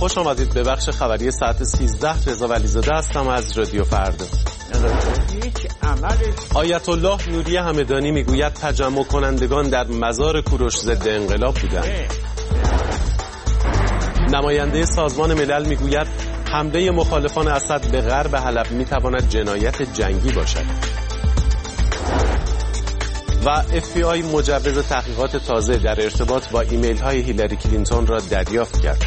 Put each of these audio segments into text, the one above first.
خوش آمدید به بخش خبری ساعت 13. رضا ولیزاده هستم از رادیو فردا. آیت الله نوری همدانی میگوید تجمع کنندگان در مزار کوروش ضد انقلاب بودند. نماینده سازمان ملل میگوید حمله مخالفان اسد به غرب حلب میتواند جنایت جنگی باشد. و FBI مجوز تحقیقات تازه در ارتباط با ایمیل های هیلاری کلینتون را دریافت کرد.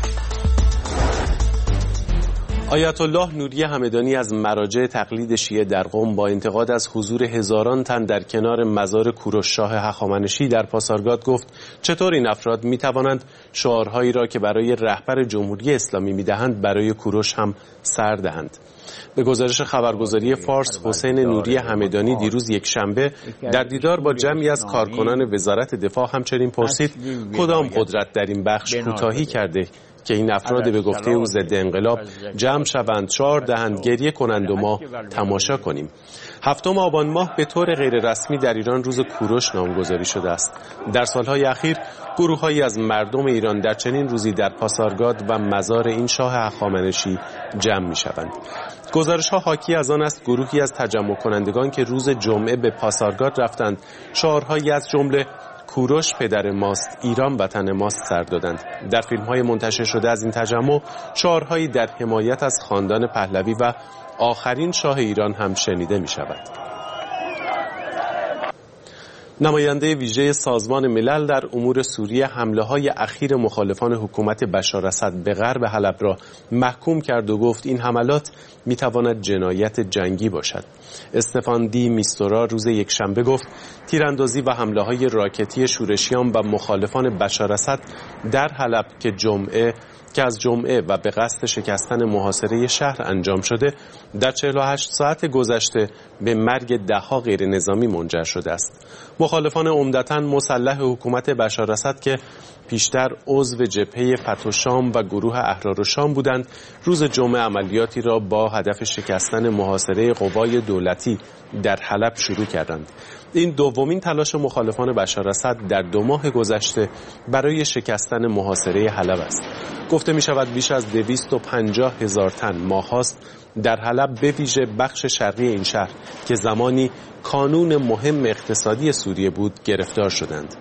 آیت الله نوری همدانی از مراجع تقلید شیعه در قم با انتقاد از حضور هزاران تن در کنار مزار کوروش شاه هخامنشی در پاسارگاد گفت چطور این افراد می توانند شعارهایی را که برای رهبر جمهوری اسلامی می دهند برای کوروش هم سر دهند. به گزارش خبرگزاری فارس، حسین نوری همدانی دیروز یکشنبه در دیدار با جمعی از کارکنان وزارت دفاع همچنین پرسید کدام قدرت در این بخش کوتاهی کرده که این افراد به گفته او ضد انقلاب جمع شوند، شعار دهند، گریه کنند و ما تماشا کنیم. 7 آبان ماه به طور غیر رسمی در ایران روز کوروش نامگذاری شده است. در سالهای اخیر گروه‌هایی از مردم ایران در چنین روزی در پاسارگاد و مزار این شاه هخامنشی جمع می‌شوند. گزارش‌ها حاکی از آن است گروهی از تجمع کنندگان که روز جمعه به پاسارگاد رفتند شعارهایی از جمله کوروش پدر ماست، ایران وطن ماست سر دادند. در فیلم‌های منتشر شده از این تجمع شعارهایی در حمایت از خاندان پهلوی و آخرین شاه ایران هم شنیده می‌شود. نماینده ویژه سازمان ملل در امور سوریه حمله‌های اخیر مخالفان حکومت بشار اسد به غرب حلب را محکوم کرد و گفت این حملات می‌تواند جنایت جنگی باشد. استفان دی میستورا روز یکشنبه گفت تیراندازی و حمله‌های راکتی شورشیان و مخالفان بشار اسد در حلب که از جمعه و به قصد شکستن محاصره شهر انجام شده در 48 ساعت گذشته به مرگ ده‌ها غیر نظامی منجر شده است. مخالفان عمدتاً مسلح حکومت بشار اسد که پیشتر عضو جبهه فتح الشام و گروه احرار الشام بودند، روز جمعه عملیاتی را با هدف شکستن محاصره قوای دولتی در حلب شروع کردند. این دومین تلاش مخالفان بشار اسد در 2 ماه گذشته برای شکستن محاصره حلب است. گفته می شود بیش از 250,000 تن ماه‌هاست در حلب به ویژه بخش شرقی این شهر که زمانی کانون مهم اقتصادی سوریه بود گرفتار شدند.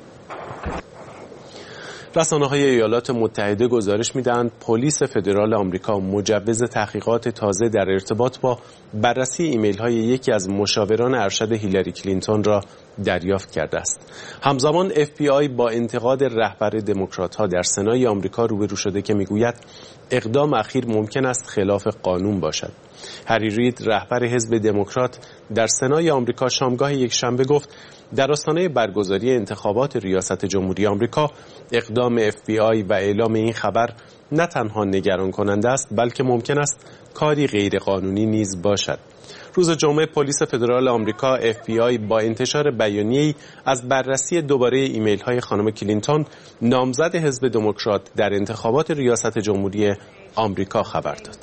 رسانه‌های ایالات متحده گزارش می‌دهند پلیس فدرال آمریکا مجوز تحقیقات تازه در ارتباط با بررسی ایمیل‌های یکی از مشاوران ارشد هیلاری کلینتون را دریافت کرده است. همزمان FBI با انتقاد رهبر دموکرات‌ها در سنای آمریکا روبرو شده که می‌گوید اقدام اخیر ممکن است خلاف قانون باشد. هری رید رهبر حزب دموکرات در سنای آمریکا شامگاه یکشنبه گفت در آستانه برگزاری انتخابات ریاست جمهوری آمریکا اقدام FBI و اعلام این خبر نه تنها نگران کننده است بلکه ممکن است کاری غیر قانونی نیز باشد. روز جمعه پلیس فدرال آمریکا FBI با انتشار بیانیه‌ای از بررسی دوباره ایمیل‌های خانم کلینتون نامزد حزب دموکرات در انتخابات ریاست جمهوری آمریکا خبر داد.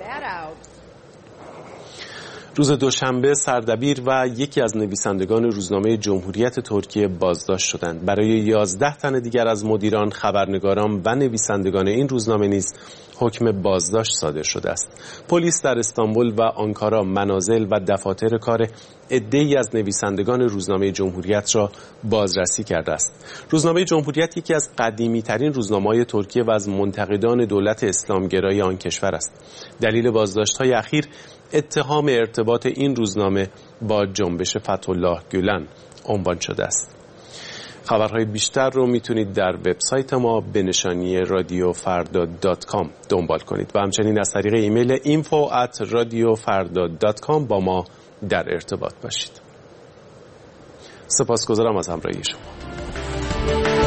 روز دوشنبه سردبیر و یکی از نویسندگان روزنامه جمهوریت ترکیه بازداشت شدند. برای 11 تن دیگر از مدیران، خبرنگاران و نویسندگان این روزنامه نیز حکم بازداشت صادر شده است. پلیس در استانبول و آنکارا منازل و دفاتر کار عده‌ای از نویسندگان روزنامه جمهوریت را بازرسی کرده است. روزنامه جمهوریت یکی از قدیمی‌ترین روزنامه‌های ترکیه و از منتقدان دولت اسلامگرای آن کشور است. دلیل بازداشت‌های اخیر اتهام ارتباط این روزنامه با جنبش فتح الله گولن عنوان شده است. خبرهای بیشتر رو میتونید در وبسایت ما به نشانی radiofarda.com دنبال کنید و همچنین از طریق ایمیل info@radiofarda.com با ما در ارتباط باشید. سپاسگزارم از همراهی شما.